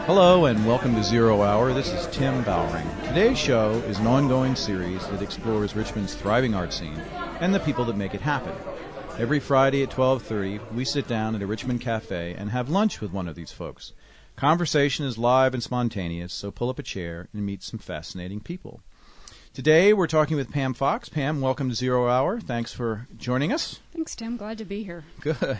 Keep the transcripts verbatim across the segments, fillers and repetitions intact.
Hello and welcome to Zero Hour. This is Tim Bowering. Today's show is an ongoing series that explores Richmond's thriving art scene and the people that make it happen. Every Friday at twelve thirty, we sit down at a Richmond cafe and have lunch with one of these folks. Conversation is live and spontaneous, so pull up a chair and meet some fascinating people. Today we're talking with Pam Fox. Pam, welcome to Zero Hour. Thanks for joining us. Thanks, Tim. Glad to be here. Good.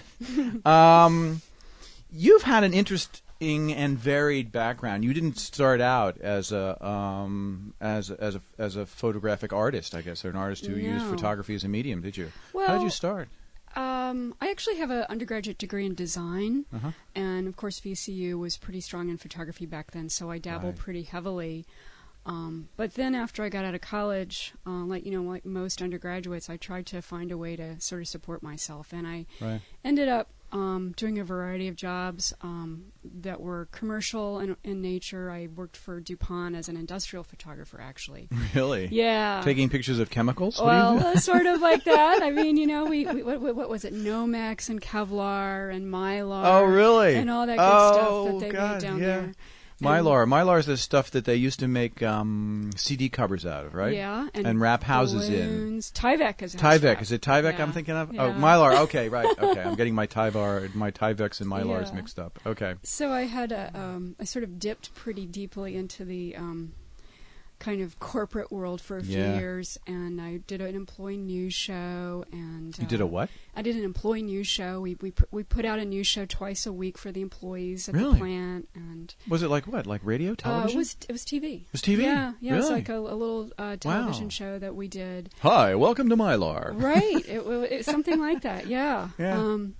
um, you've had an interesting and varied background. You didn't start out as a um, as a, as a as a photographic artist, I guess, or an artist who No. used photography as a medium. Did you? Well, How did you start? Um, I actually have an undergraduate degree in design, Uh-huh. and of course V C U was pretty strong in photography back then, so I dabbled Right. pretty heavily. Um, but then after I got out of college, uh, like you know, like most undergraduates, I tried to find a way to sort of support myself, and I Right. ended up um, doing a variety of jobs um, that were commercial in, in nature. I worked for DuPont as an industrial photographer, actually. Really? Yeah. Taking pictures of chemicals? What Well, do you uh, sort of like that. I mean, you know, we, we what, what was it? Nomex and Kevlar and Mylar. Oh, really? And all that good Oh, stuff that they God, made down yeah. there. Mylar. Mylar is the stuff that they used to make um, C D covers out of, right? Yeah, and, And wrap houses in. balloons. Tyvek is Tyvek. Is it Tyvek Yeah. I'm thinking of? Yeah. Oh, Mylar. Okay, right. Okay, I'm getting my Tyvar, my Tyvex and Mylars Yeah. mixed up. Okay. So I had a, um, I sort of dipped pretty deeply into the um, kind of corporate world for a few Yeah. years, and I did an employee news show. And You did a uh, what? I did an employee news show. We we pu- we put out a news show twice a week for the employees at Really? the plant, and Was it like what? Like radio, uh, television? it was it was T V. It was T V? Yeah, yeah. It was Really? like a, a little uh, television Wow. show that we did. Hi, welcome to Mylar. Right. It was something like that. Yeah. Yeah. Um,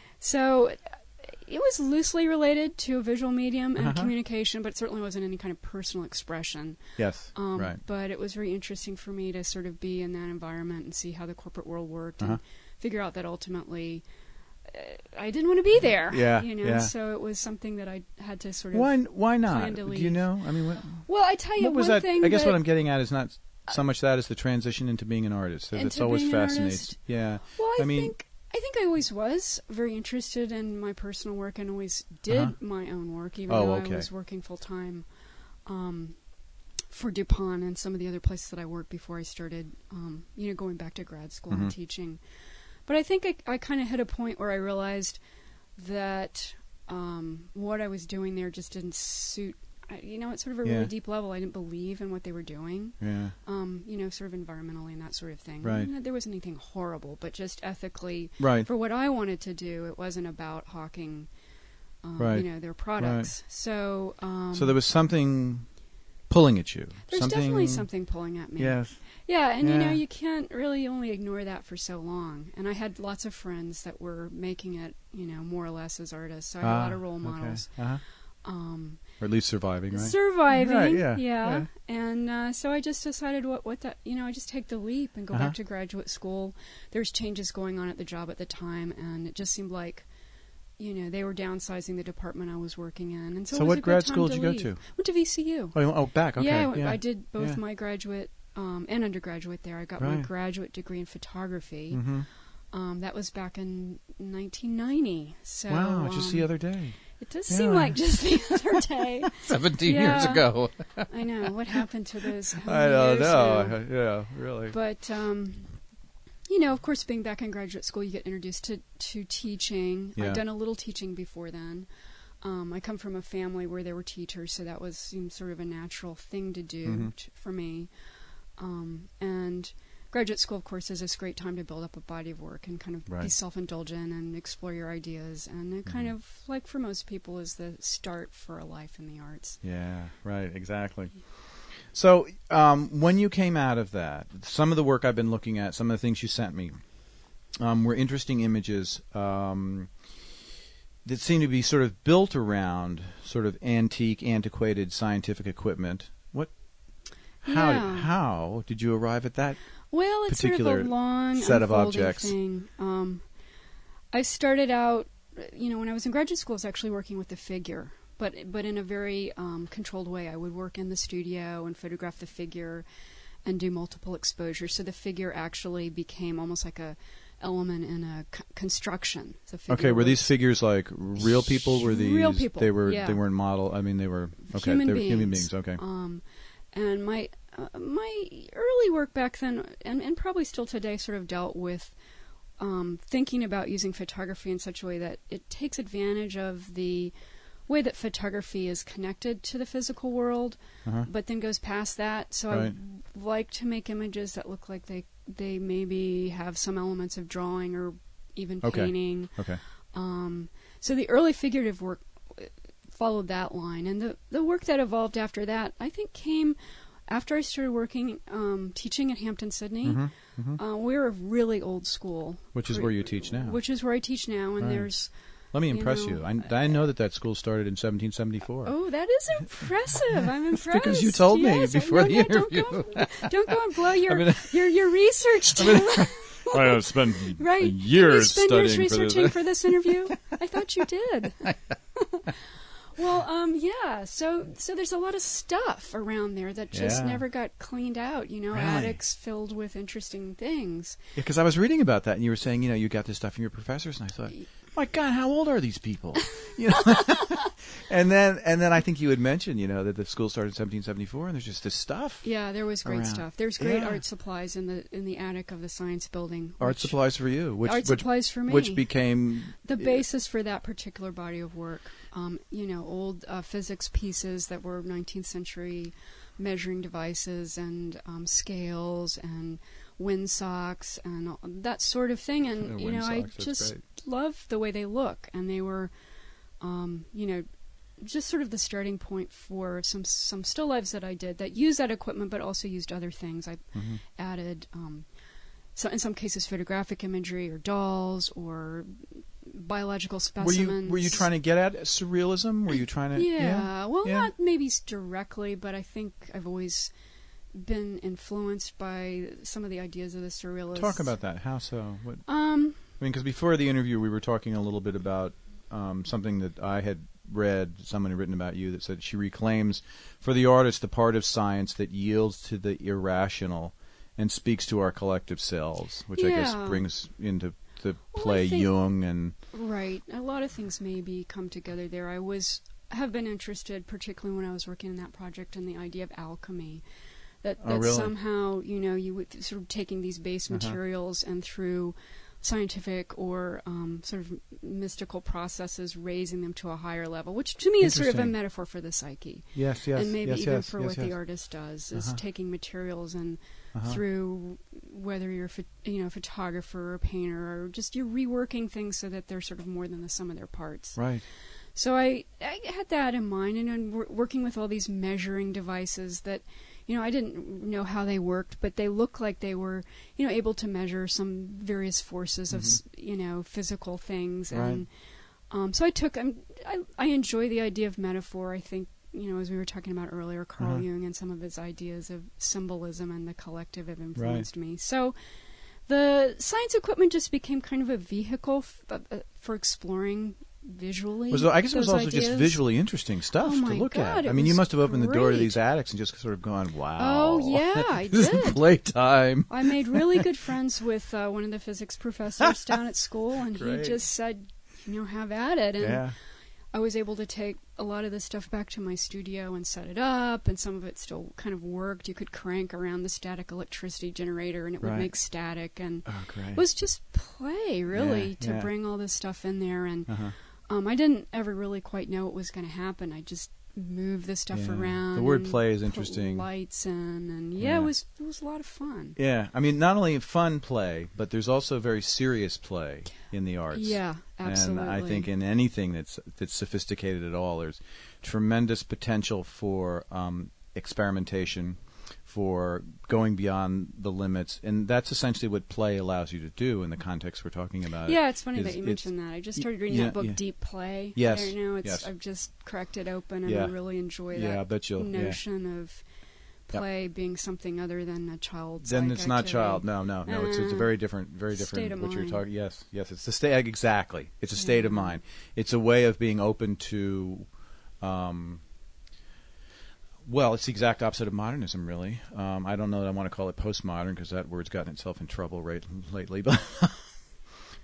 so it was loosely related to a visual medium and Uh-huh. communication, but it certainly wasn't any kind of personal expression. Yes, Um, right. But it was very interesting for me to sort of be in that environment and see how the corporate world worked Uh-huh. and figure out that ultimately uh, I didn't want to be there. Yeah, You know, yeah. so it was something that I had to sort of. Why? Why not? plan to Do you leave. know? I mean, what, Well, I tell you what was one that? thing. I guess that, what I'm getting at is not so much that as the transition into being an artist. So that's Into always being an fascinates. artist? Yeah. Well, I, I mean- think I think I always was very interested in my personal work and always did Uh-huh. my own work, even Oh, though okay. I was working full time um, for DuPont and some of the other places that I worked before I started, um, you know, going back to grad school Mhm. and teaching. But I think I, I kind of hit a point where I realized that um, what I was doing there just didn't suit. I- You know, at sort of a Yeah. really deep level, I didn't believe in what they were doing. Yeah. Um, you know, sort of environmentally and that sort of thing. Right. Not that there wasn't anything horrible, but just ethically, Right. for what I wanted to do, it wasn't about hawking, um, Right. you know, their products. So, um, So there was something pulling at you. there's something, definitely something pulling at me. Yes. Yeah, and you Yeah. know, you can't really only ignore that for so long. And I had lots of friends that were making it, you know, more or less as artists. So I had a lot of role Ah, okay. models. Uh-huh. Um, Or at least surviving, right? Surviving, Right, yeah, yeah. yeah. And uh, so I just decided what what that you know I just take the leap and go Uh-huh. back to graduate school. There's changes going on at the job at the time, and it just seemed like, you know, they were downsizing the department I was working in, and so, So it was what a good grad time school to did you go leave. to? Went to V C U. Oh, oh, back. Okay. yeah, I, yeah. I did both yeah. my graduate um, and undergraduate there. I got my Right. graduate degree in photography. Mm-hmm. Um, that was back in nineteen ninety. So Wow, just um, the other day. It does Yeah. seem like just the other day. Seventeen Yeah. years ago. I know. What happened to those? how I many don't years know. now? Yeah, really. But, um, you know, of course, being back in graduate school, you get introduced to, to teaching. Yeah. I'd done a little teaching before then. Um, I come from a family where there were teachers, so that was seemed sort of a natural thing to do Mhm. t- for me. Um, and graduate school, of course, is this great time to build up a body of work and kind of be Right. self-indulgent and explore your ideas. And it kind of, like for most people, is the start for a life in the arts. Yeah, right, exactly. So um, when you came out of that, some of the work I've been looking at, some of the things you sent me, um, were interesting images um, that seem to be sort of built around sort of antique, antiquated scientific equipment. What? How? Yeah. How did you arrive at that? Well, it's sort of particular a long set of unfolding objects. thing. Um, I started out, you know, when I was in graduate school, I was actually working with the figure, but but in a very um, controlled way. I would work in the studio and photograph the figure and do multiple exposures. So the figure actually became almost like a element in a c- construction. The figure Okay, were was these figures like real people? Were these real people? They were. Yeah. They weren't model. I mean, they were okay. Human they were beings. human beings. Okay. Um, and my uh, my early work back then, and, and probably still today, sort of dealt with um, thinking about using photography in such a way that it takes advantage of the way that photography is connected to the physical world, Uh-huh. but then goes past that. So Right. I like to make images that look like they they maybe have some elements of drawing or even Okay. painting. Okay. Um, so the early figurative work uh, followed that line, and the the work that evolved after that, I think, came after I started working um, teaching at Hampton Sydney. Mhm, mhm. Uh, we're a really old school, Which is where you teach now. which is where I teach now, and Right. there's Let me you impress know, you. I, I know that that school started in seventeen seventy-four. oh, that is impressive. I'm impressed. because you told me Yes, before no, the no, interview. Don't go, don't go and blow your I mean- your your research. I mean, Tim. I have spent Right. years Did you spend years studying for researching this. for this interview? I thought you did. Well, um, yeah. So, so there's a lot of stuff around there that just Yeah. never got cleaned out. You know, Really? attics filled with interesting things. Yeah, because I was reading about that, and you were saying, you know, you got this stuff from your professors, and I thought, my God, how old are these people? You know, and then and then I think you had mentioned, you know, that the school started in seventeen seventy-four, and there's just this stuff. Yeah, there was great Around. stuff. There's great Yeah. art supplies in the in the attic of the science building. Art which- supplies for you, which Art which, supplies for me. which became the basis for that particular body of work. Um, you know, old uh, physics pieces that were nineteenth century measuring devices and um, scales and windsocks and all, that sort of thing. And, Yeah, you know, I windsocks, that's just great. love the way they look. And they were, um, you know, just sort of the starting point for some some still lives that I did that used that equipment but also used other things. I Mhm. added, um, so in some cases, photographic imagery or dolls or biological Were specimens. you were you trying to get at surrealism? Were you trying to? Yeah, well, Yeah. not maybe s- directly, but I think I've always been influenced by some of the ideas of the surrealists. Talk about that. How so? What? Um, I mean, because before the interview, we were talking a little bit about um, something that I had read, someone had written about you, that said she reclaims for the artist the part of science that yields to the irrational and speaks to our collective selves, which I guess Yeah. brings into the Well, I play think- Jung and right. A lot of things maybe come together there. I was have been interested, particularly when I was working in that project, in the idea of alchemy. That, Oh, that really? somehow, you know, you would sort of taking these base Uh-huh. materials and through scientific or um, sort of mystical processes, raising them to a higher level, which to me is sort of a Interesting. metaphor for the psyche. yes, yes, and maybe yes, even yes, for yes, what yes. the artist does is Uh-huh. taking materials and Uh-huh. through whether you're a pho- you know photographer or a painter or just you're reworking things so that they're sort of more than the sum of their parts. Right. So I, I had that in mind, and then wor- working with all these measuring devices that, you know, I didn't know how they worked, but they look like they were, you know, able to measure some various forces of, s you know, physical things. Right. And um, so I took, I'm, I, I enjoy the idea of metaphor. I think, you know, as we were talking about earlier, Carl Uh-huh. Jung and some of his ideas of symbolism and the collective have influenced me. So the science equipment just became kind of a vehicle f- uh, uh, for exploring visually. Was, I guess it was those also just ideas. visually interesting stuff Oh to my look God, at. I it mean, you was must have opened the door to great. these attics and just sort of gone, wow. Oh, yeah, I this did. is playtime. I made really good friends with uh, one of the physics professors down at school, and Great. he just said, you know, have at it. And Yeah. I was able to take a lot of this stuff back to my studio and set it up, and some of it still kind of worked. You could crank around the static electricity generator, and it would Right. make static. And Oh, great. it was just play, really, Yeah, to yeah. bring all this stuff in there. And Uh-huh. um, I didn't ever really quite know what was going to happen. I just moved the stuff Yeah. around. The word and play is put interesting. Lights in, and yeah, Yeah. it was it was a lot of fun. Yeah, I mean, not only fun play, but there's also very serious play in the arts. Yeah, absolutely. And I think in anything that's that's sophisticated at all, there's tremendous potential for um, experimentation, for going beyond the limits, and that's essentially what play allows you to do in the context we're talking about. Yeah, it's funny is that you it's- mentioned that. I just started reading yeah, that book, yeah. Deep Play. Yes, I know it's. yes. I've just cracked it open, and Yeah. I really enjoy Yeah, I that bet you'll- yeah. notion of play being something other than a child's. Then like, it's not activity. child. No, no, no. It's it's a Uh, very different, very state different. of What you're mind. talking. Yes, yes. It's the state. Exactly. It's a state of Yeah. mind. It's a way of being open to. Um, well, it's the exact opposite of modernism, really. Um, I don't know that I want to call it postmodern because that word's gotten itself in trouble right lately, but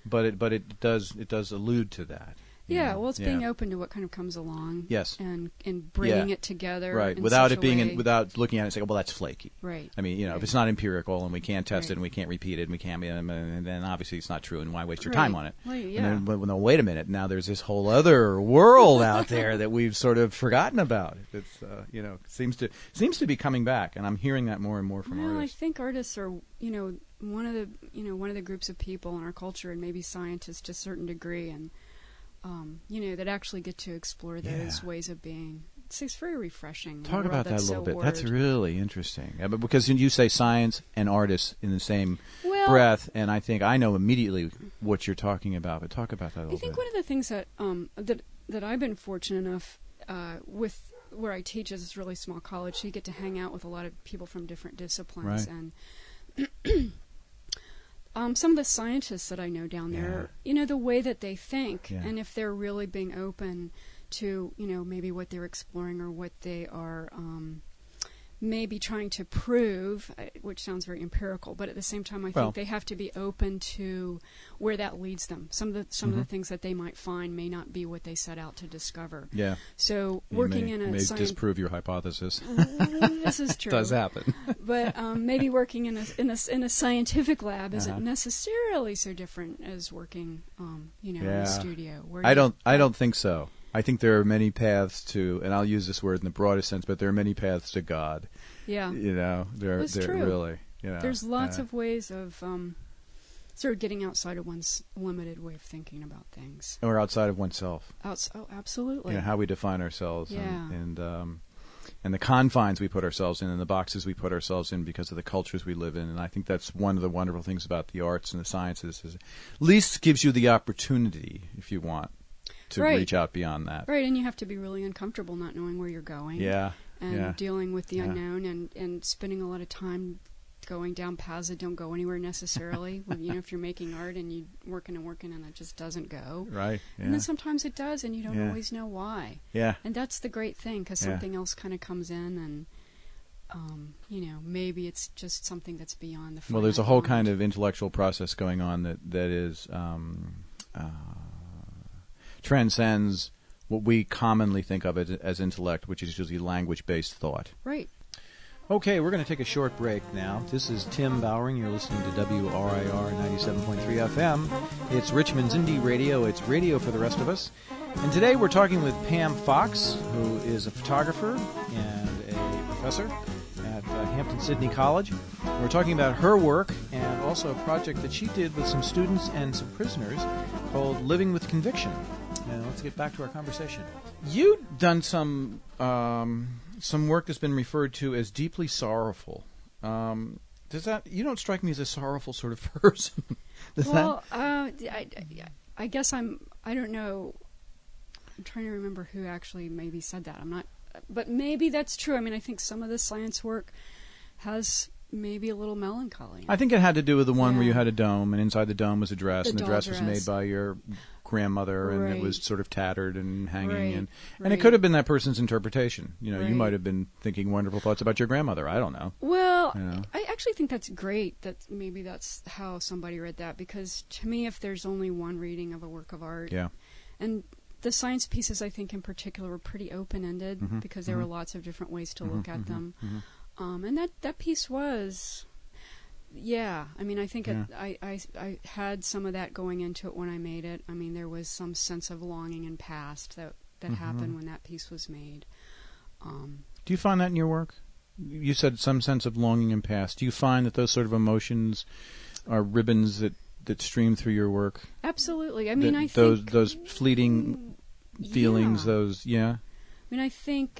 but it but it does it does allude to that. Yeah, know? well, it's yeah. being open to what kind of comes along. Yes. And, and bringing Yeah. it together. Right, in without such it a being, way. in, without looking at it and saying, well, that's flaky. Right. I mean, you know, right. if it's not empirical and we can't test Right. it and we can't repeat it and we can't, and then obviously it's not true and why waste your Right. time on it? Well, yeah. And then, well, no, wait a minute, now there's this whole other world out there that we've sort of forgotten about. It's, uh, you know, seems to seems to be coming back, and I'm hearing that more and more from well, artists. I think artists are, you know, one of the, you know, one of the groups of people in our culture, and maybe scientists to a certain degree, and um, you know, that actually get to explore those Yeah. ways of being. It's, it's very refreshing. in Talk world about that a that's little so bit. That's word. really interesting. Yeah, but because you say science and artists in the same Well, breath, and I think I know immediately what you're talking about. But talk about that a I little think bit. one of the things that um, that that I've been fortunate enough uh, with where I teach is this really small college, so you get to hang out with a lot of people from different disciplines, Right. and um, some of the scientists that I know down there, you know, the way that they think, Yeah. and if they're really being open to, you know, maybe what they're exploring or what they are um, maybe trying to prove, uh, which sounds very empirical, but at the same time, I Well- think they have to be open to where that leads them. Some of the some Mm-hmm. of the things that they might find may not be what they set out to discover. Yeah. So You working may, in a may scien- disprove your hypothesis. this is true. Does happen. But um, maybe working in a in a in a scientific lab Uh-huh. isn't necessarily so different as working, um, you know, in Yeah. a studio. Where I you- don't. I don't think so. I think there are many paths to, and I'll use this word in the broadest sense, but there are many paths to God. Yeah. You know, there. That's there true. really. You know, There's lots uh, of ways of um, sort of getting outside of one's limited way of thinking about things. or outside of oneself. Outs- oh, absolutely. You know, how we define ourselves, Yeah. and and, um, and the confines we put ourselves in, and the boxes we put ourselves in because of the cultures we live in. And I think that's one of the wonderful things about the arts and the sciences is, at least gives you the opportunity, if you want, to Right. reach out beyond that. Right, and you have to be really uncomfortable not knowing where you're going. Yeah. And yeah. dealing with the Yeah. unknown and, and spending a lot of time going down paths that don't go anywhere necessarily. When, you know, if you're making art and you're working and working and it just doesn't go. Right. Yeah. And then sometimes it does and you don't Yeah. always know why. yeah. And that's the great thing because Yeah. something else kind of comes in and, um, you know, maybe it's just something that's beyond the Well, there's a whole finite kind mind. of intellectual process going on that that is um, uh, transcends what we commonly think of as, as intellect, which is usually language-based thought. Right. Okay, we're going to take a short break now. This is Tim Bowering. You're listening to W R I R ninety-seven point three F M. It's Richmond's Indie Radio. It's radio for the rest of us. And today we're talking with Pam Fox, who is a photographer and a professor at uh, Hampton-Sydney College. We're talking about her work and also a project that she did with some students and some prisoners called Living with Conviction. And let's get back to our conversation. You've done some um, some work that's been referred to as deeply sorrowful. Um, does that you don't strike me as a sorrowful sort of person? Does Well, uh, I, I guess I'm, I don't know, I'm trying to remember who actually maybe said that. I'm not, but maybe that's true. I mean, I think some of the science work has maybe a little melancholy. I think it had to do with the one where Yeah. you had a dome, and inside the dome was a dress, The and the doll dress, was made dress. by your grandmother, and it Right. was sort of tattered and hanging, Right, and and it right. could have been that person's interpretation. You know, you Right. might have been thinking wonderful thoughts about your grandmother. I don't know. Well, You know? I actually think that's great that maybe that's how somebody read that, because to me, if there's only one reading of a work of art, Yeah. and the science pieces, I think in particular, were pretty open-ended Mhm, because there mhm. were lots of different ways to look at mhm, them. mhm. Um, and that, that piece was, yeah, I mean, I think it, I, I, I had some of that going into it when I made it. I mean, there was some sense of longing and past that, that Mhm. happened when that piece was made. Um, Do you find that in your work? You said some sense of longing and past. Do you find that those sort of emotions are ribbons that, that stream through your work? absolutely. I mean, That I those think... those fleeting feelings. Yeah. Those yeah. I mean, I think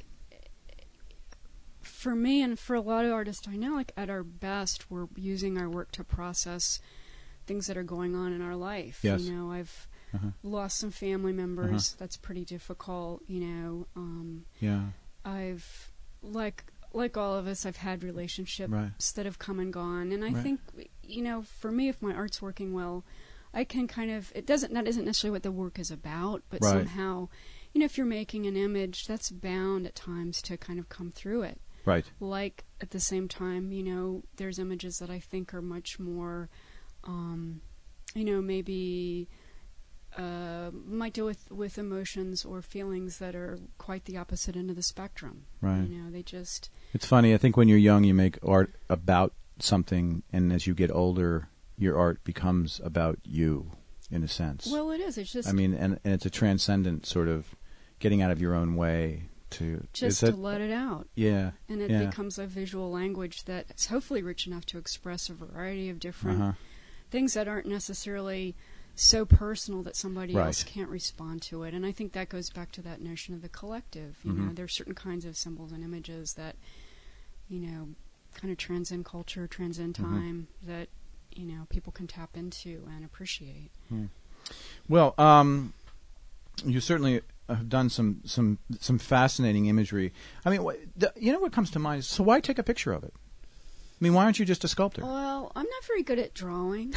for me and for a lot of artists I know, like at our best, we're using our work to process things that are going on in our life. Yes. You know, I've Uh-huh. lost some family members. That's pretty difficult. You know, um, Yeah. I've like like all of us, I've had relationships Right. that have come and gone, and I Right. think, you know, for me, if my art's working well, I can kind of, it doesn't, that isn't necessarily what the work is about, but Right. somehow, you know, if you're making an image, that's bound at times to kind of come through it. Right. Like, at the same time, you know, there's images that I think are much more um, you know, maybe uh, might deal with, with emotions or feelings that are quite the opposite end of the spectrum. Right. You know, they just... It's funny. I think when you're young, you make art about something, and as you get older, your art becomes about you, in a sense. Well, it is. It's just... I mean, and, and it's a transcendent sort of getting out of your own way to... Just that, to let it out. Yeah. And it yeah. becomes a visual language that's hopefully rich enough to express a variety of different uh-huh. things that aren't necessarily so personal that somebody right. else can't respond to it. And I think that goes back to that notion of the collective. You mm-hmm. know, there are certain kinds of symbols and images that, you know, kind of transcend culture, transcend time, mm-hmm. that, you know, people can tap into and appreciate. Mm. Well, um, you certainly have done some, some, some fascinating imagery. I mean, wh- the, you know what comes to mind is, so why take a picture of it? I mean, why aren't you just a sculptor? Well, I'm not very good at drawing.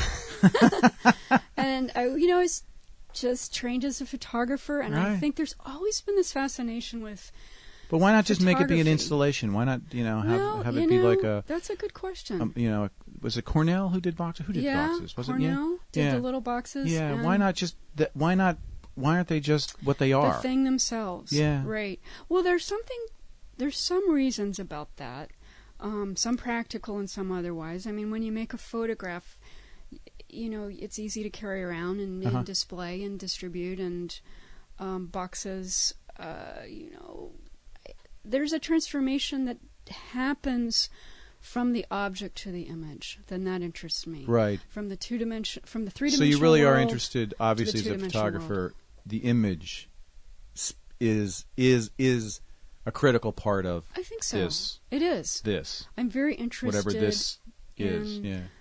And, I, you know, I was just trained as a photographer, and right. I think there's always been this fascination with But why not just make it be an photography. installation? Why not, you know, have well, have you it be know, like a... That's a good question. Um, you know, was it Cornell who did boxes? Who did yeah, boxes? Was Cornell it? did Yeah. the little boxes. Yeah, and why not just... Th- why not... Why aren't they just what they are? The thing themselves. Yeah. Right. Well, there's something... There's some reasons about that. Um, some practical and some otherwise. I mean, when you make a photograph, y- you know, it's easy to carry around and, Uh-huh. and display and distribute, and um, boxes, uh, you know, there's a transformation that happens from the object to the image. Then that interests me. Right. From the two dimension, from the So three dimensional. you really are world interested, obviously, as a two-dimensional photographer. world. The image s- is is is a critical part of I think so. this. It is. This. I'm very interested. Whatever this is. in- Yeah.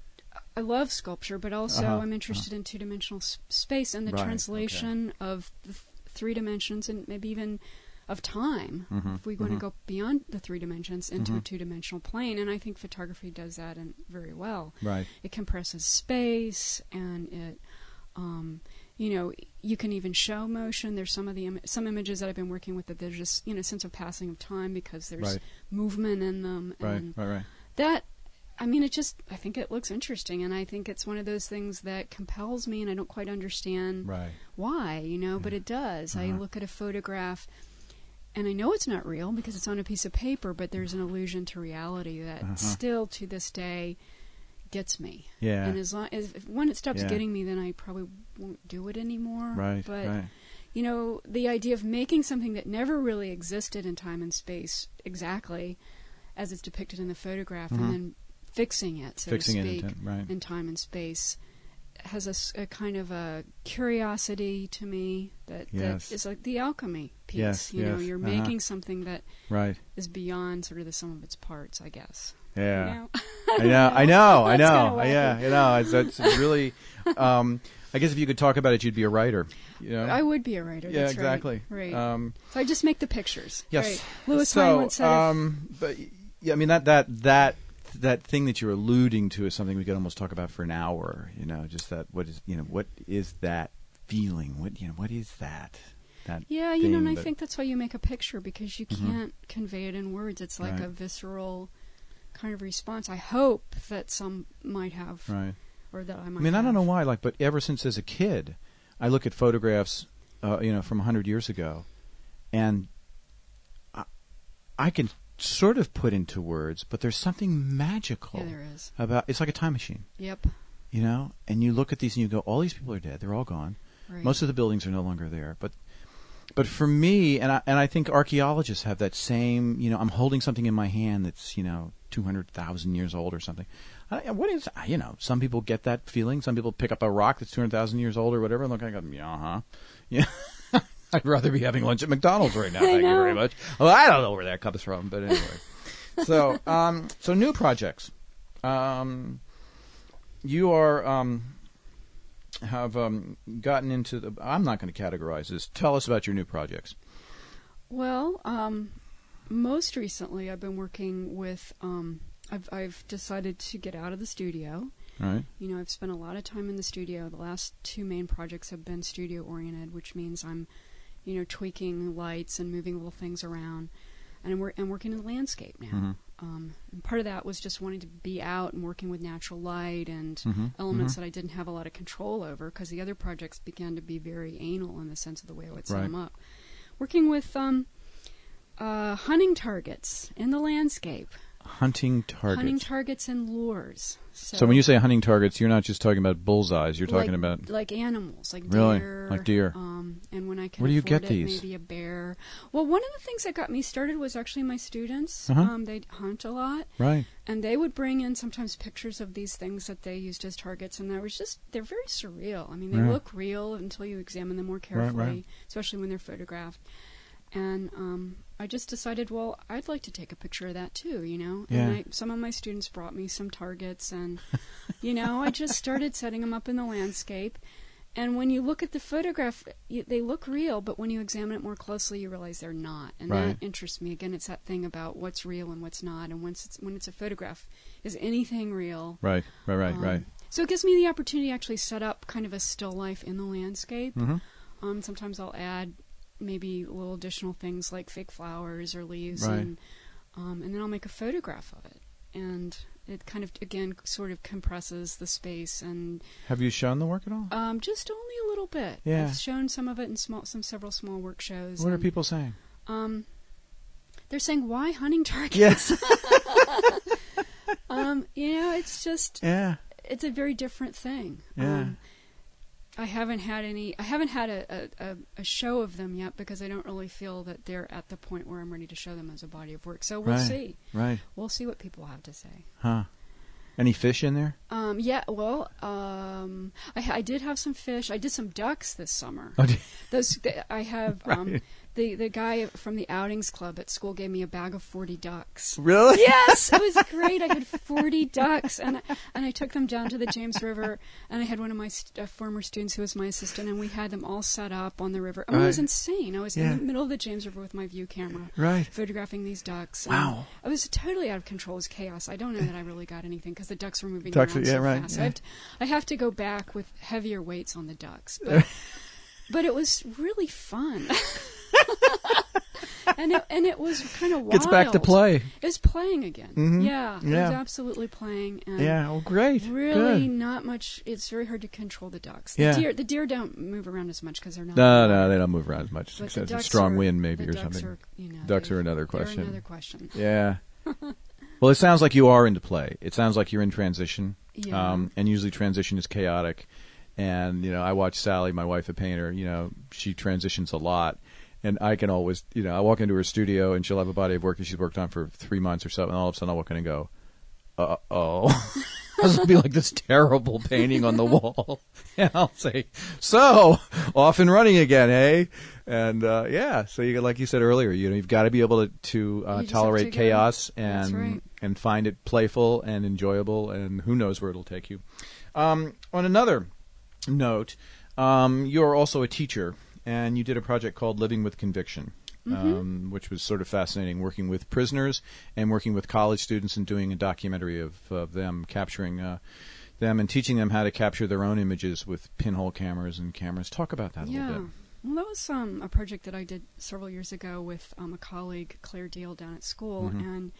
I love sculpture, but also Uh-huh, I'm interested in two-dimensional s- space and the Right, translation of the th- three dimensions and maybe even of time. Mhm, If we're going mhm. to go beyond the three dimensions into a Mhm. two-dimensional plane, and I think photography does that in, very well. Right. It compresses space, and it, um, you know, you can even show motion. There's some of the Im- some images that I've been working with that there's just, you know, a sense of passing of time because there's Right. movement in them. Right. And Right. Right. that, I mean, it just, I think it looks interesting, and I think it's one of those things that compels me, and I don't quite understand Right. why, you know, but it does. I Uh-huh. look at a photograph, and I know it's not real because it's on a piece of paper, but there's an allusion to reality that Uh-huh. still to this day gets me. Yeah. And as long as if, when it stops Yeah. getting me, then I probably won't do it anymore. Right. But right. you know, the idea of making something that never really existed in time and space exactly as it's depicted in the photograph, Mhm. and then fixing it, so Fixing to it in speak, time, right. in time and space, has a, s- a kind of a curiosity to me that, Yes. that is like the alchemy piece. Yes, you know, yes, you're uh-huh. making something that Right. is beyond sort of the sum of its parts, I guess. Yeah. You know? I know, I know, I That's know. kinda wacky. Yeah, you know, it's, it's really. Um, I guess if you could talk about it, you'd be a writer. You know? I would be a writer. Yeah, that's exactly. Right. right. Um, so I just make the pictures. yes. Right. Lewis so, Hine once said, if- um, but yeah, I mean that that that that thing that you're alluding to is something we could almost talk about for an hour. You know, just that. What is you know what is that feeling? What you know what is that? That yeah, you know, and I thing that- think that's why you make a picture, because you Mhm. can't convey it in words. It's like Right. a visceral kind of response. I hope that some might have, Right. or that I might I mean, have. I don't know why, like, but ever since as a kid, I look at photographs, uh, you know, from a hundred years ago, and I, I can sort of put into words, but there's something magical Yeah, there is. about. It's like a time machine, Yep. you know. And you look at these and you go, all these people are dead; they're all gone. Right. Most of the buildings are no longer there, but. But for me, and I, and I think archaeologists have that same, you know, I'm holding something in my hand that's, you know, two hundred thousand years old or something. I, what is, you know, some people get that feeling. Some people pick up a rock that's two hundred thousand years old or whatever and look like, yeah, uh-huh. Yeah. I'd rather be having lunch at McDonald's right now. I Thank you know. very much. Well, I don't know where that comes from, but anyway. so, um, so new projects. Um, you are, um, have um, gotten into the. I'm not going to categorize this. Tell us about your new projects. Well, um, most recently I've been working with, um, I've, I've decided to get out of the studio. Right. You know, I've spent a lot of time in the studio. The last two main projects have been studio-oriented, which means I'm, you know, tweaking lights and moving little things around. And I'm, wor- I'm working in the landscape now. Mm-hmm. um, and part of that was just wanting to be out and working with natural light and Mm-hmm. elements Mm-hmm. that I didn't have a lot of control over, because the other projects began to be very anal in the sense of the way I would set Right. them up. Working with um, uh, hunting targets in the landscape. Hunting targets. Hunting targets and lures. So, So when you say hunting targets, you're not just talking about bullseyes. You're talking like, about like animals, like Really? deer, Like deer. Um, and when I can Where do you afford get it, these? maybe a bear. Well, one of the things that got me started was actually my students. Uh-huh. Um, they hunt a lot, right. and they would bring in sometimes pictures of these things that they used as targets, and there was just they're very surreal. I mean, they Yeah. look real until you examine them more carefully, right. especially when they're photographed. And um, I just decided, well, I'd like to take a picture of that too, you know. Yeah. And I, some of my students brought me some targets, and you know, I just started setting them up in the landscape. And when you look at the photograph, you, they look real, but when you examine it more closely, you realize they're not. And Right. that interests me. Again, it's that thing about what's real and what's not. And once it's, when it's a photograph, is anything real? Right. Right. Right. Um, right. So it gives me the opportunity to actually set up kind of a still life in the landscape. Mm-hmm. Um, sometimes I'll add maybe little additional things like fake flowers or leaves, Right. and um, and then I'll make a photograph of it. And it kind of, again, sort of compresses the space, and Have you shown the work at all? um, just only a little bit. Yeah. I've shown some of it in small, some several small work shows. What are and, people saying? Um, they're saying, why hunting targets? Yes. um, you know, it's just, yeah. it's a very different thing. Yeah. Um, I haven't had any, I haven't had a, a, a show of them yet, because I don't really feel that they're at the point where I'm ready to show them as a body of work. So we'll Right. see. Right. We'll see what people have to say. Huh. Any fish in there? Um, yeah, well, um, I, I did have some fish. I did some ducks this summer. Oh, did- Those I have. Um, Right. the the guy from the outings club at school gave me a bag of forty ducks. Really? Yes, it was great. I had forty ducks, and I, and I took them down to the James River, and I had one of my st- uh, former students who was my assistant, and we had them all set up on the river. I mean, It was Right. insane. I was Yeah. in the middle of the James River with my view camera, Right. photographing these ducks. Wow. And I was totally out of control. It was chaos. I don't know that I really got anything, because the ducks were moving Ducks are- around yeah, so right, fast. yeah. I, have to, I have to go back with heavier weights on the ducks. But, but it was really fun. and it and it was kind of wild. Gets back to play. It's playing again. Mhm. Yeah, it Yeah. was absolutely playing. And Yeah. Oh, great. really Good. not much. It's very hard to control the ducks. Yeah. The deer, the deer don't move around as much because they're not. No, no, they don't move around as much. But Except the a ducks strong are- wind, maybe, the or ducks something. Are, you know, Ducks they- are another they're question. another question. Yeah. Well, it sounds like you are into play. It sounds like you're in transition. Yeah. Um, and usually transition is chaotic. And, you know, I watch Sally, my wife, a painter, you know, she transitions a lot. And I can always, you know, I walk into her studio and she'll have a body of work that she's worked on for three months or so. And all of a sudden I'll walk in and go, uh-oh. This will be like this terrible painting on the wall. And I'll say, so, off and running again, eh? And, uh, yeah, so you like you said earlier, you know, you've got to be able to, to uh, You just tolerate have to go. chaos That's and right. and find it playful and enjoyable, and who knows where it'll take you. Um, on another note, um, you're also a teacher, and you did a project called Living with Conviction. Mm-hmm. Um, which was sort of fascinating, working with prisoners and working with college students and doing a documentary of, of them, capturing uh, them and teaching them how to capture their own images with pinhole cameras and cameras. Talk about that a Yeah. little bit. Well, that was um, a project that I did several years ago with um, a colleague, Claire Deal, down at school, Mhm. and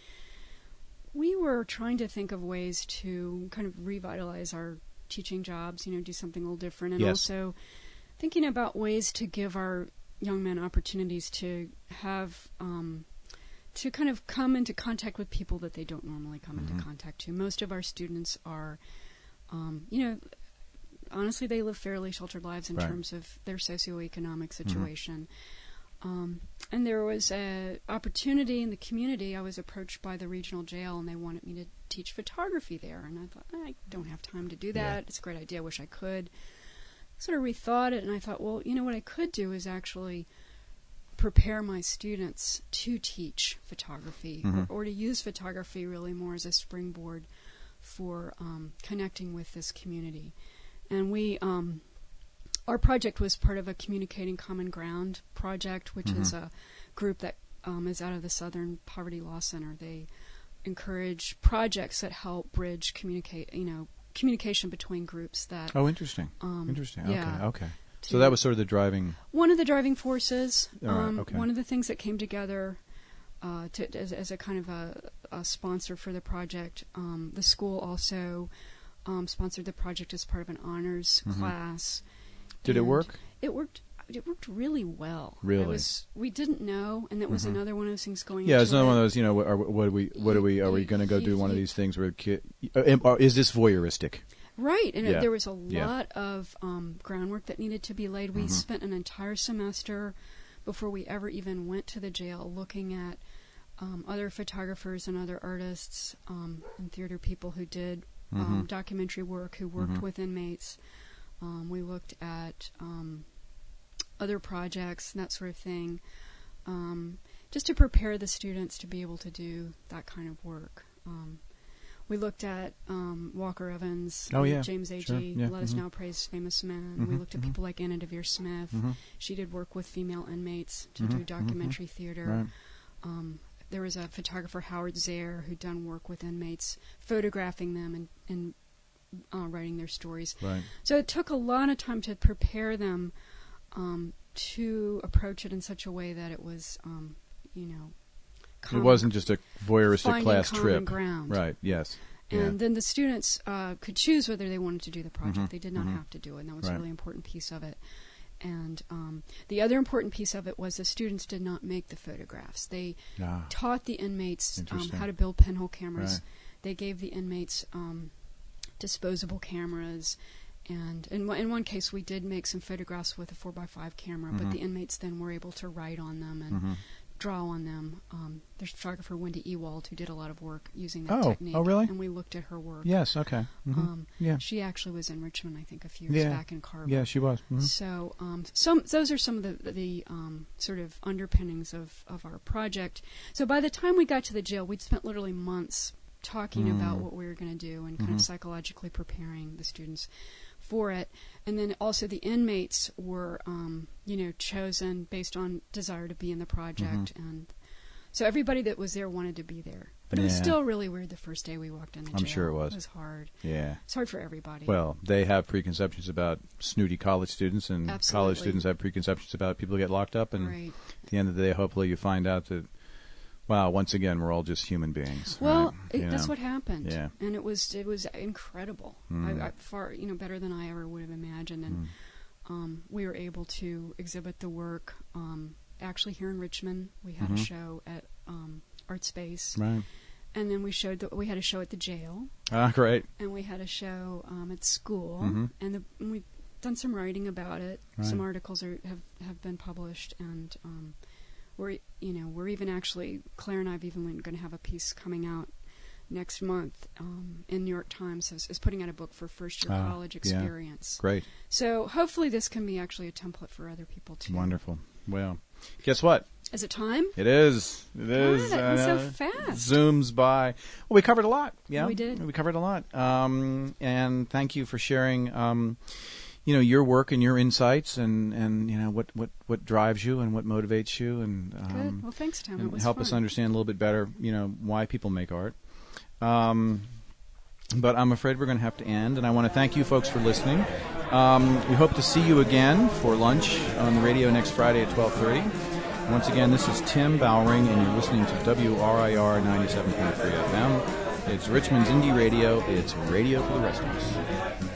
we were trying to think of ways to kind of revitalize our teaching jobs, you know, do something a little different, and Yes. also thinking about ways to give our young men opportunities to have um, to kind of come into contact with people that they don't normally come Mhm. into contact to. Most of our students are, um, you know, honestly, they live fairly sheltered lives in Right. terms of their socioeconomic situation. Um, and there was a opportunity in the community. I was approached by the regional jail, and they wanted me to teach photography there. And I thought, I don't have time to do that. Yeah. It's a great idea. I wish I could. Sort of rethought it, and I thought, well, you know what I could do is actually prepare my students to teach photography, Mhm. or, or to use photography really more as a springboard for um, connecting with this community. And we, um, our project was part of a Communicating Common Ground project, which is Mhm. a group that um, is out of the Southern Poverty Law Center. They encourage projects that help bridge communicate, you know, communication between groups that. Oh, interesting. Um, interesting. yeah. Okay. Okay. So to- that was sort of the driving. one of the driving forces. All right, um, okay. One of the things that came together uh, to, as, as a kind of a, a sponsor for the project. Um, the school also um, sponsored the project as part of an honors mm-hmm. class. Did it work? It worked. It worked really well. Really, it was, we didn't know, and that was mm-hmm. another one of those things going. Yeah, into it's another it. one of those. You know, are, what are we? What are we? Are we going to go do one of these things where kid? Uh, is this voyeuristic? Right, and yeah. it, there was a yeah. lot of um, groundwork that needed to be laid. We mm-hmm. spent an entire semester before we ever even went to the jail looking at um, other photographers and other artists um, and theater people who did um, mm-hmm. documentary work, who worked mm-hmm. with inmates. Um, we looked at um, other projects and that sort of thing, um, just to prepare the students to be able to do that kind of work. Um, we looked at um, Walker Evans, oh, yeah. James Agee, sure. yeah. Let Us mm-hmm. Now Praise Famous Men. Mm-hmm. We looked at mm-hmm. people like Anna Devere Smith. Mm-hmm. She did work with female inmates to mm-hmm. do documentary mm-hmm. theater. Right. Um, there was a photographer, Howard Zare, who'd done work with inmates, photographing them and, and uh, writing their stories. Right. So it took a lot of time to prepare them um, to approach it in such a way that it was, um, you know, Common, it wasn't just a voyeuristic class trip. Ground. Right, yes. And yeah. then the students uh, could choose whether they wanted to do the project. Mm-hmm. They did not mm-hmm. have to do it, and that was right. a really important piece of it. And um, the other important piece of it was the students did not make the photographs. They ah. taught the inmates um, how to build pinhole cameras. Right. They gave the inmates um, disposable cameras. And in, in one case, we did make some photographs with a four by five camera, mm-hmm. but the inmates then were able to write on them and mm-hmm. draw on them. Um, there's photographer Wendy Ewald who did a lot of work using that oh. technique. Oh, really? And we looked at her work. Yes, okay. Mm-hmm. Um, yeah. She actually was in Richmond, I think, a few years yeah. back in Carver. Yeah, she was. Mm-hmm. So um, some those are some of the, the um, sort of underpinnings of, of our project. So by the time we got to the jail, we'd spent literally months talking mm. about what we were going to do and kind mm-hmm. of psychologically preparing the students for it. And then also the inmates were, um, you know, chosen based on desire to be in the project. Mm-hmm. And so everybody that was there wanted to be there. But it yeah. was still really weird the first day we walked in the jail. I'm sure it was. It was hard. Yeah. It's hard for everybody. Well, they have preconceptions about snooty college students, and Absolutely. college students have preconceptions about people who get locked up. And right. at the end of the day, hopefully you find out that, wow, once again, we're all just human beings. Well, right? it, that's know. what happened. Yeah. And it was it was incredible. Mm. I, I, far, you know, better than I ever would have imagined. And Mm. um, we were able to exhibit the work. Um, actually, here in Richmond, we had mm-hmm. a show at um, Art Space. Right. And then we showed the, we had a show at the jail. Ah, great. And we had a show um, at school. Mm-hmm. And, the, and we've done some writing about it. Right. Some articles are, have have been published, and um, we're you know we're even actually Claire and I've even going to have a piece coming out next month um, in New York Times is, is putting out a book for first year uh, college experience. Yeah. Great. So hopefully this can be actually a template for other people too. Wonderful. Well, guess what? Is it time? It is. It is. God, that was uh, so fast. Zooms by. Well, we covered a lot. Yeah, we did. We covered a lot. Um, and thank you for sharing. Um, you know, your work and your insights, and, and you know what, what, what drives you and what motivates you, and um, good. Well, thanks, Tom. And it was help fun. us understand a little bit better. You know, why people make art. Um, but I'm afraid we're going to have to end, and I want to thank you folks for listening. Um, we hope to see you again for lunch on the radio next Friday at twelve thirty. Once again, this is Tim Bowring, and you're listening to W R I R ninety-seven point three F M. It's Richmond's Indie Radio. It's radio for the rest of us.